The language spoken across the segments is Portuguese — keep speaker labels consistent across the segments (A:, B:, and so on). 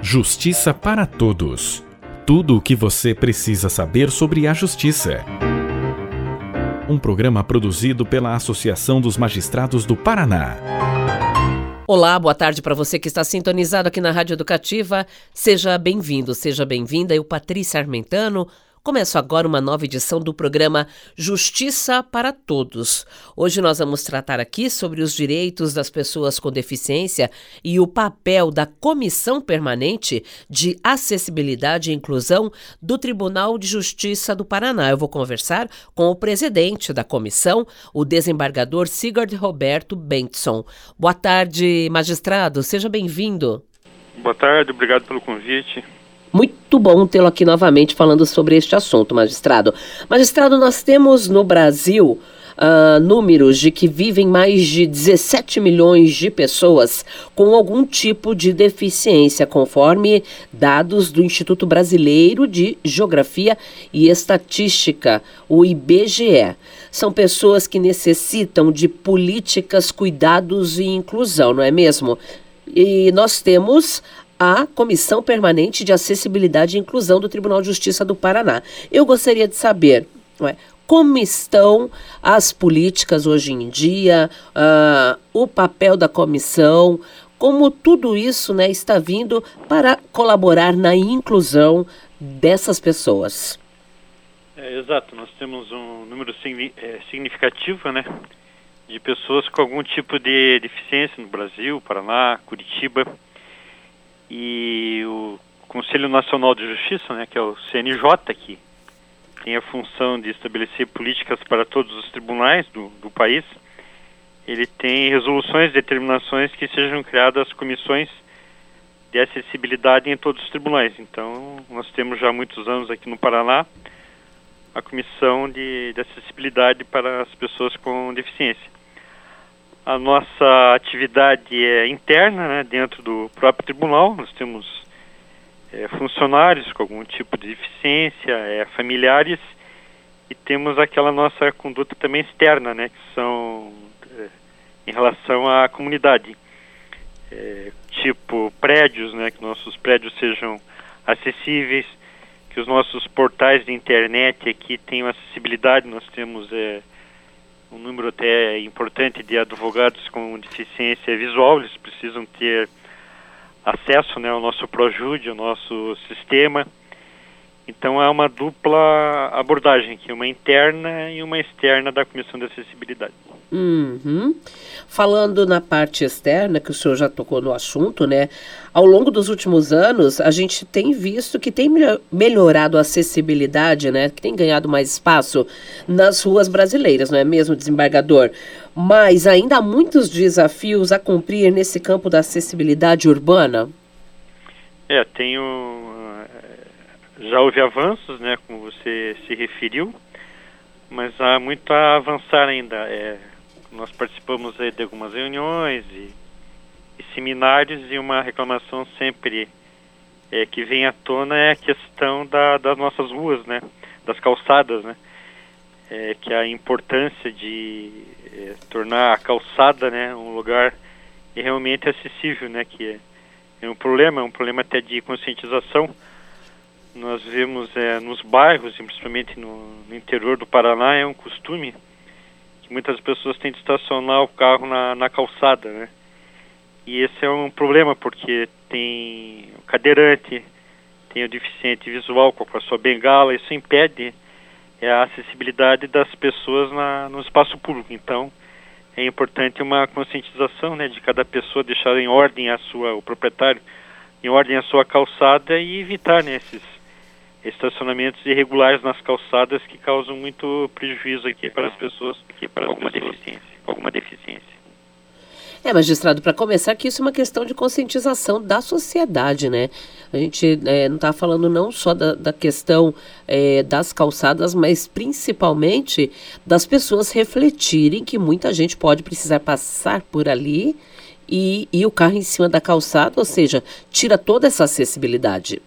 A: Justiça para Todos. Tudo o que você precisa saber sobre a justiça. Um programa produzido pela Associação dos Magistrados do Paraná.
B: Olá, boa tarde para você que está sintonizado aqui na Rádio Educativa. Seja bem-vindo, seja bem-vinda. Eu, Patrícia Armentano, começo agora uma nova edição do programa Justiça para Todos. Hoje nós vamos tratar aqui sobre os direitos das pessoas com deficiência e o papel da Comissão Permanente de Acessibilidade e Inclusão do Tribunal de Justiça do Paraná. Eu vou conversar com o presidente da comissão, o desembargador Sigurd Roberto Bengtsson. Boa tarde, magistrado. Seja bem-vindo.
C: Boa tarde, obrigado pelo convite.
B: Muito bom tê-lo aqui novamente falando sobre este assunto, magistrado. Magistrado, nós temos no Brasil números de que vivem mais de 17 milhões de pessoas com algum tipo de deficiência, conforme dados do Instituto Brasileiro de Geografia e Estatística, o IBGE. São pessoas que necessitam de políticas, cuidados e inclusão, não é mesmo? E nós temos a Comissão Permanente de Acessibilidade e Inclusão do Tribunal de Justiça do Paraná. Eu gostaria de saber como estão as políticas hoje em dia, o papel da comissão, como tudo isso está vindo para colaborar na inclusão dessas pessoas.
C: Exato, nós temos um número significativo de pessoas com algum tipo de deficiência no Brasil, Paraná, Curitiba. E o Conselho Nacional de Justiça, que é o CNJ, que tem a função de estabelecer políticas para todos os tribunais do país, ele tem resoluções, determinações que sejam criadas comissões de acessibilidade em todos os tribunais. Então, nós temos já há muitos anos aqui no Paraná a comissão de acessibilidade para as pessoas com deficiência. A nossa atividade é interna, dentro do próprio tribunal. Nós temos funcionários com algum tipo de deficiência, familiares, e temos aquela nossa conduta também externa, que são em relação à comunidade. Tipo prédios, que nossos prédios sejam acessíveis, que os nossos portais de internet aqui tenham acessibilidade. Nós temos um número até importante de advogados com deficiência visual. Eles precisam ter acesso ao nosso Projude, ao nosso sistema. Então há uma dupla abordagem aqui, uma interna e uma externa da Comissão de Acessibilidade.
B: Falando na parte externa, que o senhor já tocou no assunto, ao longo dos últimos anos, a gente tem visto que tem melhorado a acessibilidade, que tem ganhado mais espaço nas ruas brasileiras, não é mesmo, desembargador? Mas ainda há muitos desafios a cumprir nesse campo da acessibilidade urbana?
C: Já houve avanços, como você se referiu, mas há muito a avançar ainda. Nós participamos de algumas reuniões e seminários, e uma reclamação sempre que vem à tona é a questão das nossas ruas, das calçadas, que a importância de tornar a calçada um lugar realmente acessível, que é um problema até de conscientização. Nós vemos nos bairros, e principalmente no interior do Paraná, é um costume que muitas pessoas têm de estacionar o carro na calçada, E esse é um problema, porque tem o cadeirante, tem o deficiente visual com a sua bengala. Isso impede a acessibilidade das pessoas no espaço público. Então, é importante uma conscientização, de cada pessoa deixar em ordem o proprietário, em ordem a sua calçada, e evitar esses estacionamentos irregulares nas calçadas que causam muito prejuízo aqui para as pessoas com alguma deficiência.
B: Magistrado, para começar, que isso é uma questão de conscientização da sociedade, A gente não está falando não só da questão das calçadas, mas principalmente das pessoas refletirem que muita gente pode precisar passar por ali e o carro em cima da calçada, ou seja, tira toda essa acessibilidade.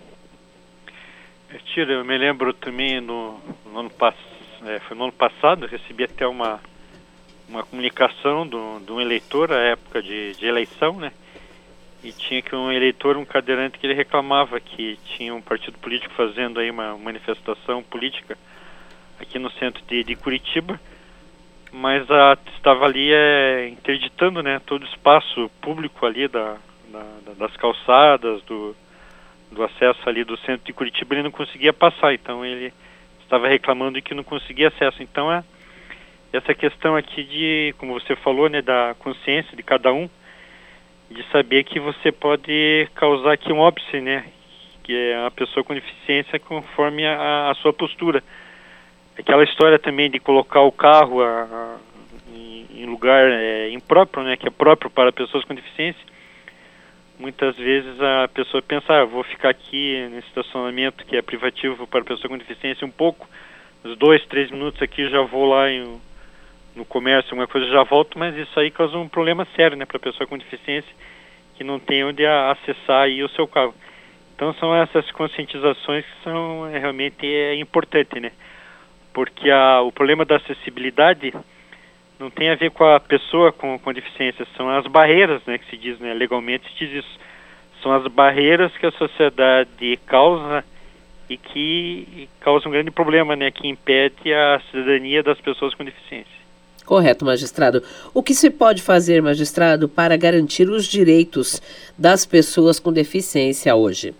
C: Eu me lembro também no ano passado, eu recebi até uma comunicação de um eleitor à época de eleição, e tinha que um eleitor, um cadeirante, que ele reclamava que tinha um partido político fazendo aí uma manifestação política aqui no centro de Curitiba, mas estava ali interditando, né, todo o espaço público ali das calçadas, do acesso ali do centro de Curitiba. Ele não conseguia passar, então ele estava reclamando de que não conseguia acesso. Então essa questão aqui de, como você falou, né, da consciência de cada um, de saber que você pode causar aqui um óbice, né, que é a pessoa com deficiência conforme a sua postura. Aquela história também de colocar o carro em lugar impróprio, né, que é próprio para pessoas com deficiência. Muitas vezes a pessoa pensa, vou ficar aqui nesse estacionamento que é privativo para pessoa com deficiência um pouco, uns 2, 3 minutos aqui, já vou lá no comércio, alguma coisa, já volto, mas isso aí causa um problema sério, né, para a pessoa com deficiência que não tem onde acessar aí o seu carro. Então são essas conscientizações que são realmente importantes, né, porque o problema da acessibilidade não tem a ver com a pessoa com deficiência, são as barreiras, né, que se diz, né, legalmente se diz isso. São as barreiras que a sociedade causa e que causa um grande problema, né, que impede a cidadania das pessoas com deficiência.
B: Correto, magistrado. O que se pode fazer, magistrado, para garantir os direitos das pessoas com deficiência hoje?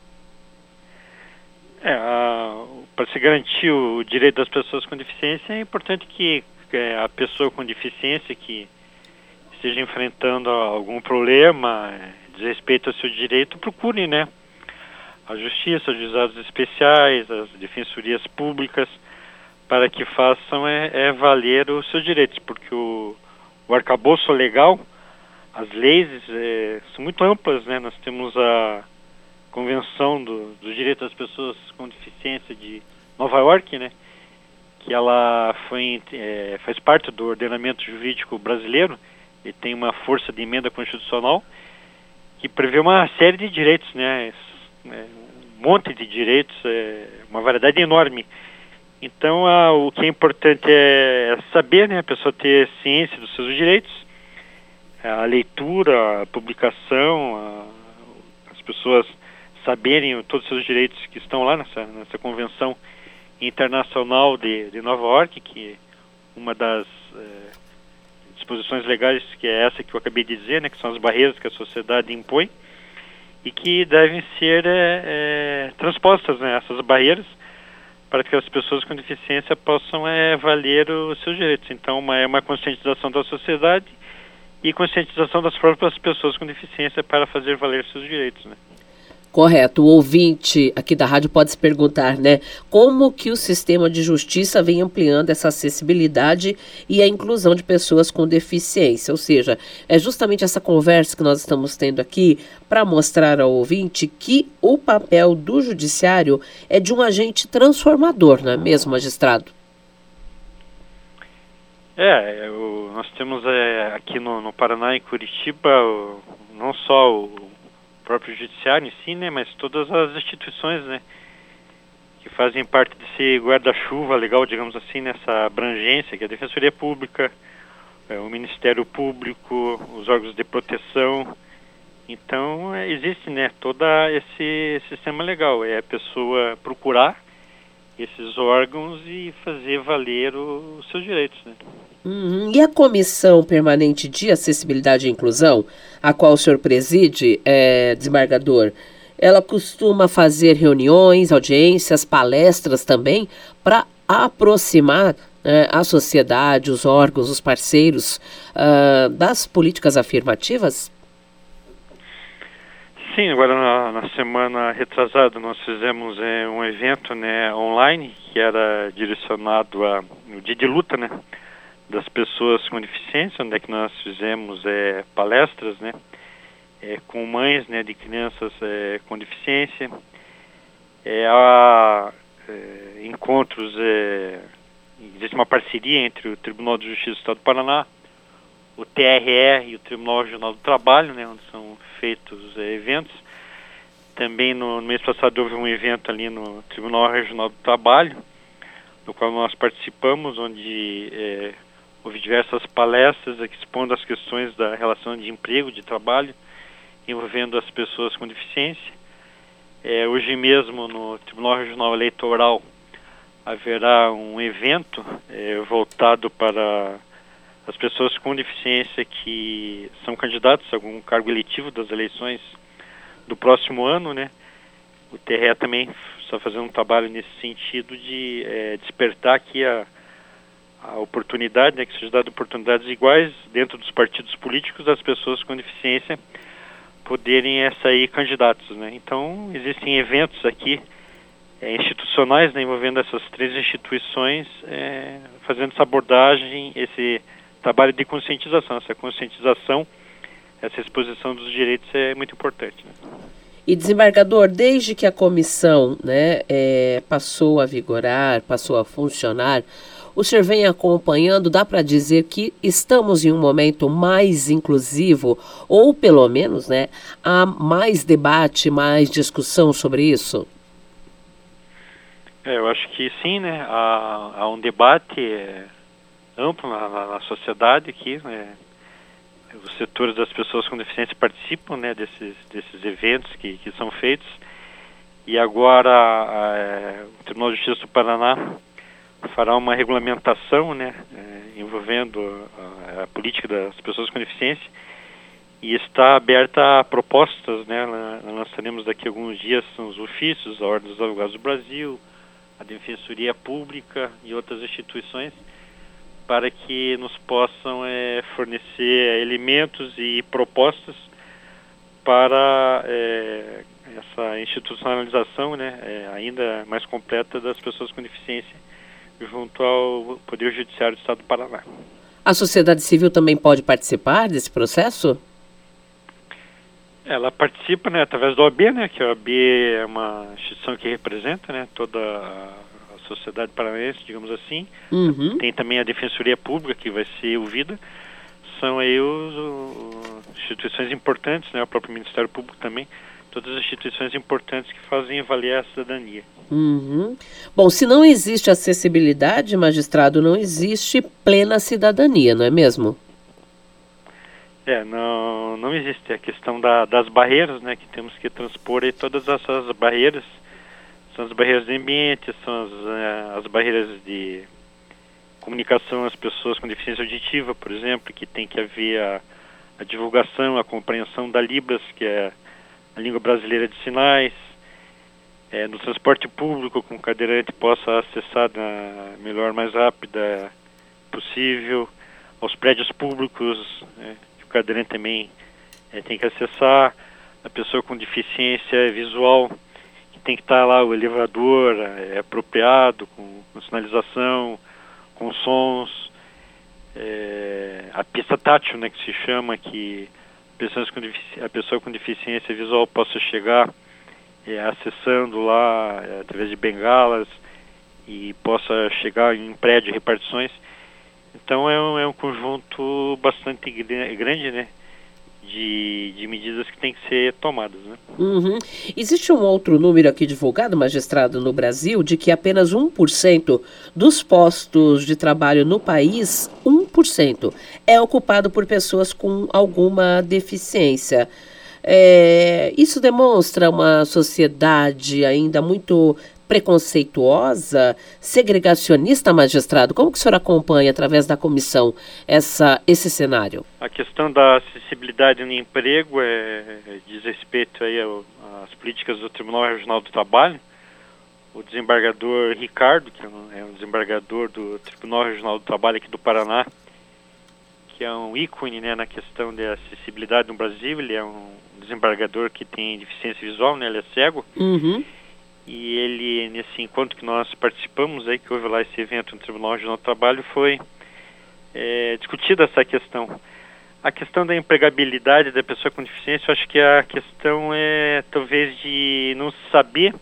C: Para se garantir o direito das pessoas com deficiência, é importante que a pessoa com deficiência que esteja enfrentando algum problema, desrespeito ao seu direito, procure, né, a justiça, os juizados especiais, as defensorias públicas, para que façam valer os seus direitos, porque o arcabouço legal, as leis são muito amplas, né? Nós temos a Convenção dos Direitos das Pessoas com Deficiência de Nova York, né, que ela faz parte do ordenamento jurídico brasileiro e tem uma força de emenda constitucional que prevê uma série de direitos, né, um monte de direitos, uma variedade enorme. Então, o que é importante é saber, né, a pessoa ter ciência dos seus direitos, a leitura, a publicação, as pessoas saberem todos os seus direitos que estão lá nessa Convenção Internacional de Nova York, que uma das disposições legais, que é essa que eu acabei de dizer, né, que são as barreiras que a sociedade impõe e que devem ser transpostas, né, essas barreiras, para que as pessoas com deficiência possam valer os seus direitos. Então, é uma conscientização da sociedade e conscientização das próprias pessoas com deficiência para fazer valer seus direitos, né?
B: Correto. O ouvinte aqui da rádio pode se perguntar, né, como que o sistema de justiça vem ampliando essa acessibilidade e a inclusão de pessoas com deficiência. Ou seja, é justamente essa conversa que nós estamos tendo aqui para mostrar ao ouvinte que o papel do judiciário é de um agente transformador, não é mesmo, magistrado?
C: Nós temos aqui no Paraná, em Curitiba, não só o próprio judiciário em si, né, mas todas as instituições, né, que fazem parte desse guarda-chuva legal, digamos assim, nessa abrangência, que é a Defensoria Pública, o Ministério Público, os órgãos de proteção. Então, existe, né, todo esse sistema legal, é a pessoa procurar esses órgãos e fazer valer os seus direitos, né.
B: E a Comissão Permanente de Acessibilidade e Inclusão, a qual o senhor preside, desembargador, ela costuma fazer reuniões, audiências, palestras também, para aproximar a sociedade, os órgãos, os parceiros das políticas afirmativas?
C: Sim, agora na semana retrasada nós fizemos um evento, né, online, que era direcionado no dia de luta, né, das pessoas com deficiência, onde é que nós fizemos palestras, né, com mães, né, de crianças com deficiência, há encontros, existe uma parceria entre o Tribunal de Justiça do Estado do Paraná, o TRE e o Tribunal Regional do Trabalho, né, onde são feitos eventos. Também no mês passado houve um evento ali no Tribunal Regional do Trabalho, no qual nós participamos, onde houve diversas palestras expondo as questões da relação de emprego, de trabalho envolvendo as pessoas com deficiência. Hoje mesmo no Tribunal Regional Eleitoral haverá um evento voltado para as pessoas com deficiência que são candidatos a algum cargo eletivo das eleições do próximo ano, né? O TRE também está fazendo um trabalho nesse sentido de despertar aqui a oportunidade, né, que seja dada oportunidades iguais dentro dos partidos políticos das pessoas com deficiência poderem sair candidatos, né? Então, existem eventos aqui institucionais, né, envolvendo essas 3 instituições, fazendo essa abordagem, esse trabalho de conscientização. Essa conscientização, essa exposição dos direitos é muito importante, né?
B: E, desembargador, desde que a comissão, né, passou a vigorar, passou a funcionar, o senhor vem acompanhando, dá para dizer que estamos em um momento mais inclusivo, ou pelo menos, né, há mais debate, mais discussão sobre isso?
C: Eu acho que sim, né? Há um debate amplo na sociedade aqui, né? Os setores das pessoas com deficiência participam, né, desses eventos que são feitos. E agora o Tribunal de Justiça do Paraná fará uma regulamentação, né, envolvendo a política das pessoas com deficiência, e está aberta a propostas, né? Nós lançaremos daqui a alguns dias os ofícios, a Ordem dos Advogados do Brasil, a Defensoria Pública e outras instituições, para que nos possam fornecer elementos e propostas para essa institucionalização, né, ainda mais completa das pessoas com deficiência junto ao Poder Judiciário do Estado do Paraná.
B: A sociedade civil também pode participar desse processo?
C: Ela participa, né, através da OAB, né, que a OAB é uma instituição que representa, né, toda a sociedade paranaense, digamos assim.
B: Uhum.
C: Tem também a Defensoria Pública, que vai ser ouvida. São aí instituições importantes, né, o próprio Ministério Público também, todas as instituições importantes que fazem avaliar a cidadania.
B: Uhum. Bom, se não existe acessibilidade, magistrado, não existe plena cidadania, não é mesmo?
C: Não existe a questão das barreiras, né, que temos que transpor aí todas essas barreiras. São as barreiras de ambiente, são as barreiras de comunicação às pessoas com deficiência auditiva, por exemplo, que tem que haver a divulgação, a compreensão da Libras, que é a língua brasileira de sinais. No transporte público, com o cadeirante possa acessar da melhor, mais rápida possível. Aos prédios públicos, que o cadeirante também tem que acessar. A pessoa com deficiência visual, que tem que estar lá, o elevador apropriado, com sinalização, com sons. A pista tátil, né, que se chama, que a pessoa com deficiência visual possa chegar acessando lá através de bengalas e possa chegar em prédio de repartições. Então é um conjunto bastante grande, né, de medidas que tem que ser tomadas, né?
B: Uhum. Existe um outro número aqui divulgado, magistrado, no Brasil, de que apenas 1% dos postos de trabalho no país, 1%, é ocupado por pessoas com alguma deficiência. Isso demonstra uma sociedade ainda muito preconceituosa, segregacionista, magistrado? Como que o senhor acompanha, através da comissão, esse cenário?
C: A questão da acessibilidade no emprego diz respeito aí às políticas do Tribunal Regional do Trabalho. O desembargador Ricardo, que é um desembargador do Tribunal Regional do Trabalho aqui do Paraná, que é um ícone, né, na questão da acessibilidade no Brasil. Ele é um desembargador que tem deficiência visual, né, ele é cego.
B: Uhum.
C: E ele, nesse encontro que nós participamos, aí, que houve lá esse evento no Tribunal Regional do Trabalho, foi discutida essa questão. A questão da empregabilidade da pessoa com deficiência, eu acho que a questão talvez de não saber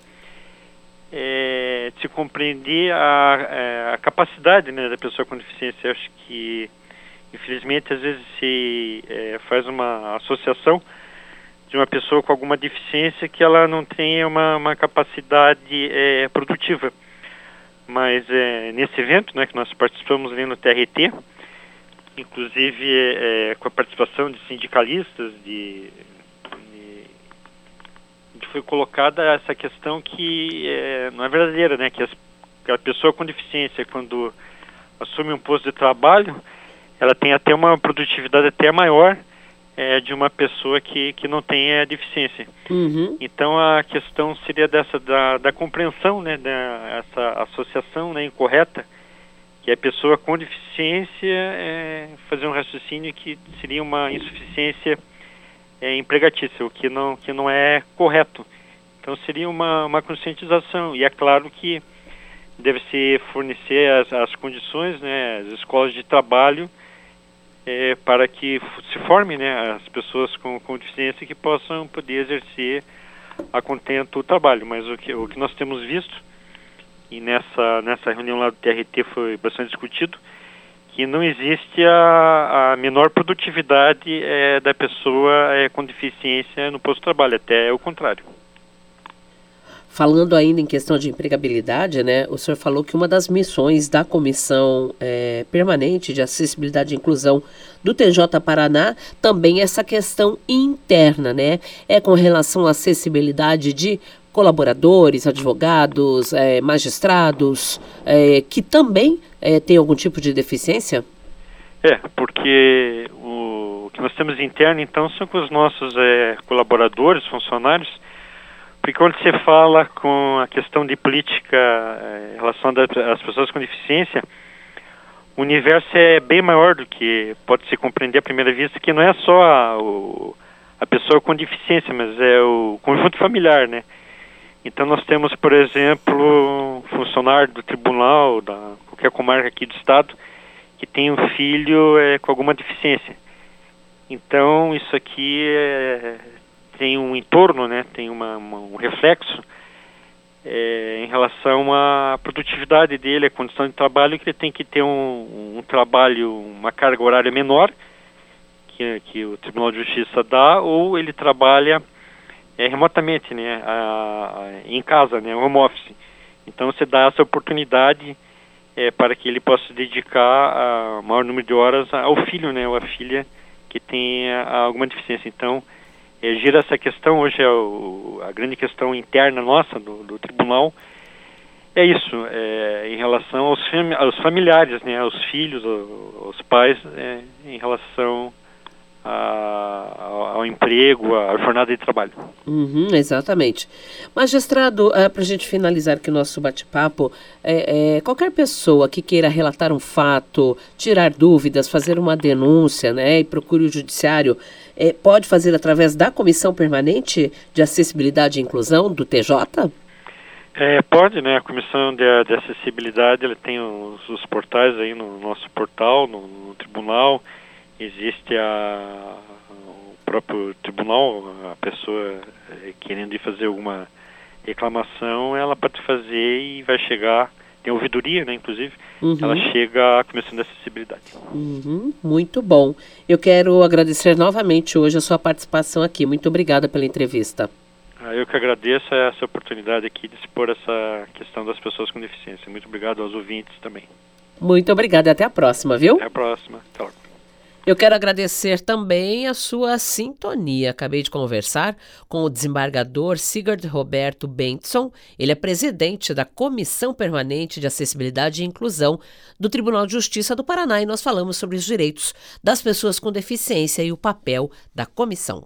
C: se compreender a capacidade, né, da pessoa com deficiência. Eu acho que, infelizmente, às vezes se faz uma associação de uma pessoa com alguma deficiência que ela não tenha uma capacidade produtiva. Mas nesse evento, né, que nós participamos ali no TRT, inclusive com a participação de sindicalistas, de foi colocada essa questão que não é verdadeira, né? Que a pessoa com deficiência, quando assume um posto de trabalho, ela tem até uma produtividade até maior de uma pessoa que não tem a deficiência.
B: Uhum.
C: Então a questão seria da compreensão, né, dessa associação, né, incorreta, que a pessoa com deficiência fazer um raciocínio que seria uma insuficiência empregatícia, o que não é correto. Então seria uma conscientização, e é claro que deve-se fornecer as condições, né, as escolas de trabalho, para que se formem, né, as pessoas com deficiência que possam poder exercer a contento o trabalho. Mas o que nós temos visto, e nessa reunião lá do TRT foi bastante discutido, que não existe a menor produtividade da pessoa com deficiência no posto de trabalho, até o contrário.
B: Falando ainda em questão de empregabilidade, né, o senhor falou que uma das missões da Comissão Permanente de Acessibilidade e Inclusão do TJ Paraná também é essa questão interna, né? É com relação à acessibilidade de colaboradores, advogados, magistrados, que também têm algum tipo de deficiência?
C: Porque o que nós temos interno, então, são com os nossos colaboradores, funcionários. Porque quando você fala com a questão de política em relação às pessoas com deficiência, o universo é bem maior do que pode se compreender à primeira vista, que não é só a pessoa com deficiência, mas é o conjunto familiar, né? Então nós temos, por exemplo, um funcionário do tribunal, qualquer comarca aqui do estado, que tem um filho com alguma deficiência. Então isso aqui tem um entorno, né, tem um reflexo em relação à produtividade dele, a condição de trabalho, que ele tem que ter um trabalho, uma carga horária menor, que o Tribunal de Justiça dá, ou ele trabalha remotamente, né, em casa, né, home office. Então você dá essa oportunidade para que ele possa se dedicar a maior número de horas ao filho, né, ou à filha que tem alguma deficiência. Então gira essa questão, hoje a grande questão interna nossa do tribunal é isso, em relação aos familiares, né, aos filhos, aos pais, em relação ao emprego, à jornada de trabalho.
B: Exatamente. Magistrado, para a gente finalizar aqui o nosso bate-papo, qualquer pessoa que queira relatar um fato, tirar dúvidas, fazer uma denúncia, né, e procure o judiciário, pode fazer através da Comissão Permanente de Acessibilidade e Inclusão do TJ?
C: Pode, né? A Comissão de Acessibilidade, ela tem os portais aí no nosso portal, no tribunal. Existe o próprio tribunal, a pessoa querendo ir fazer alguma reclamação, ela pode fazer e vai chegar, tem ouvidoria, né, inclusive, ela chega à Comissão de Acessibilidade.
B: Muito bom. Eu quero agradecer novamente hoje a sua participação aqui. Muito obrigada pela entrevista.
C: Eu que agradeço essa oportunidade aqui de expor essa questão das pessoas com deficiência. Muito obrigado aos ouvintes também.
B: Muito obrigada e até a próxima, viu?
C: Até a próxima. Até logo.
B: Eu quero agradecer também a sua sintonia. Acabei de conversar com o desembargador Sigurd Roberto Bengtsson. Ele é presidente da Comissão Permanente de Acessibilidade e Inclusão do Tribunal de Justiça do Paraná, e nós falamos sobre os direitos das pessoas com deficiência e o papel da comissão.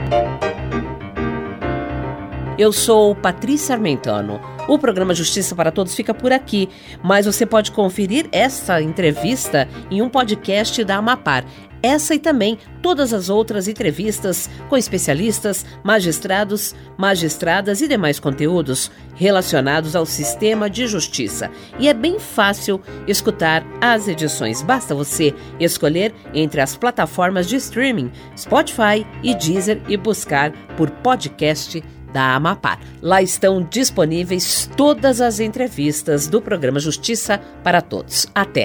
B: Eu sou Patrícia Armentano. O programa Justiça para Todos fica por aqui, mas você pode conferir essa entrevista em um podcast da Amapar. Essa e também todas as outras entrevistas com especialistas, magistrados, magistradas e demais conteúdos relacionados ao sistema de justiça. E é bem fácil escutar as edições. Basta você escolher entre as plataformas de streaming, Spotify e Deezer, e buscar por podcast da Amapar. Lá estão disponíveis todas as entrevistas do programa Justiça para Todos. Até!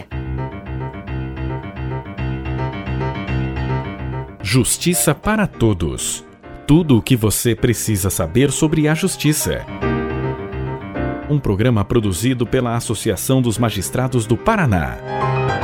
A: Justiça para Todos. Tudo o que você precisa saber sobre a justiça. Um programa produzido pela Associação dos Magistrados do Paraná.